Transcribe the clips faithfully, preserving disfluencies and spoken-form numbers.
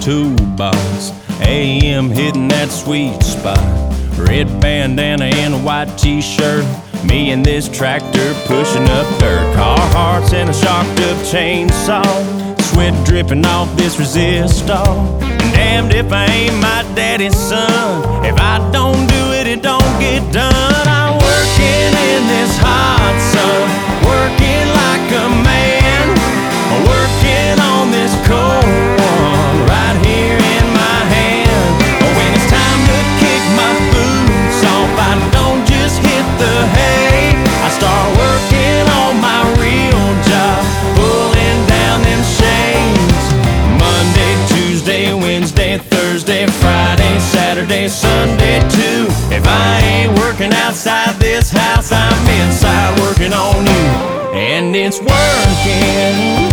toolbox. A M hitting that sweet spot. Red bandana and a white t-shirt. Me and this tractor pushing up dirt. Carhartts and a shocked up chainsaw. Sweat dripping off this resistor. And damned if I ain't my daddy's son. If I don't do it, it don't get done. I'm working in this hot sun, working like a man, working on this cold one right here in my hand. When it's time to kick my boots off, I don't just hit the hay. I start working on my real job, pulling down them shades. Monday, Tuesday, Wednesday, Thursday, Friday, Saturday, Sunday too. If I ain't working outside this house, I'm inside working on you. And it's working.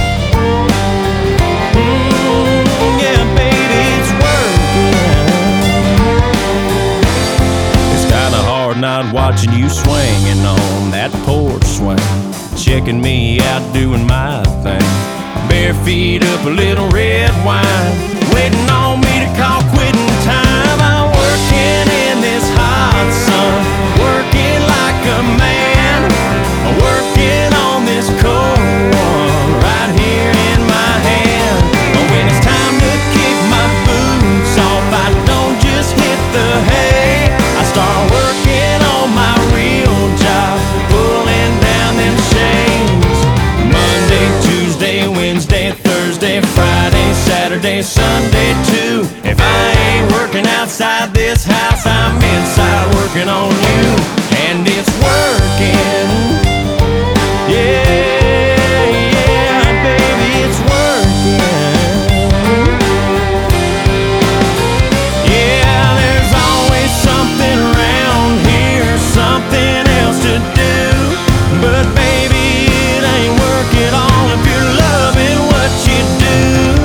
Mm, yeah, baby, it's working. It's kinda hard not watching you swinging on that porch swing, checking me out doing my thing. Bare feet up a little red wine, waiting on me to call quitting time. I'm working in this hot sun, working like a man, working on this cold one right here in my hand. When it's time to kick my boots off, I don't just hit the hay. I start working on my real job, pulling down them shades. Monday, Tuesday, Wednesday, Thursday, Friday, Saturday, Sunday too. If I ain't working outside this house, I'm inside working on you. And it's working. Yeah, yeah, baby, it's working. Yeah, there's always something around here, something else to do. But baby, it ain't work at all if you're loving what you do.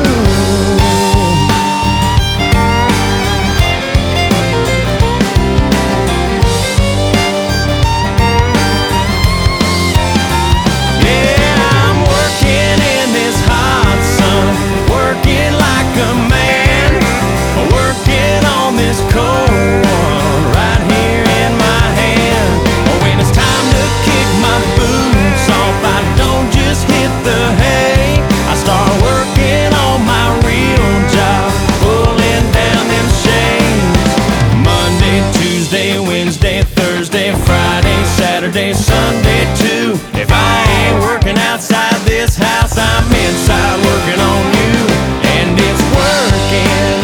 Yeah, I'm working in this hot sun, working like a man, working on this cold one right here in my hand. When it's time to kick my boots off, I don't just hit the hay. I start working on my real job, pulling down them shades. Monday, Tuesday, Wednesday, Thursday, Friday, Saturday, Sunday too. If I ain't working outside this house, I'm inside working on you. And it's working.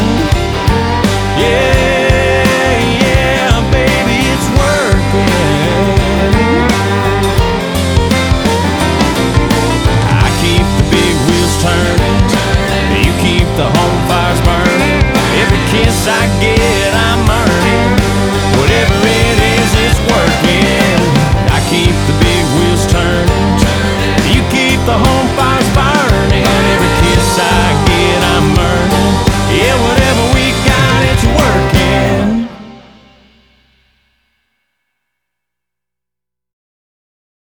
Yeah, yeah, baby, it's working. I keep the big wheels turning, you keep the home fires burning. Every kiss I get, I'm earning.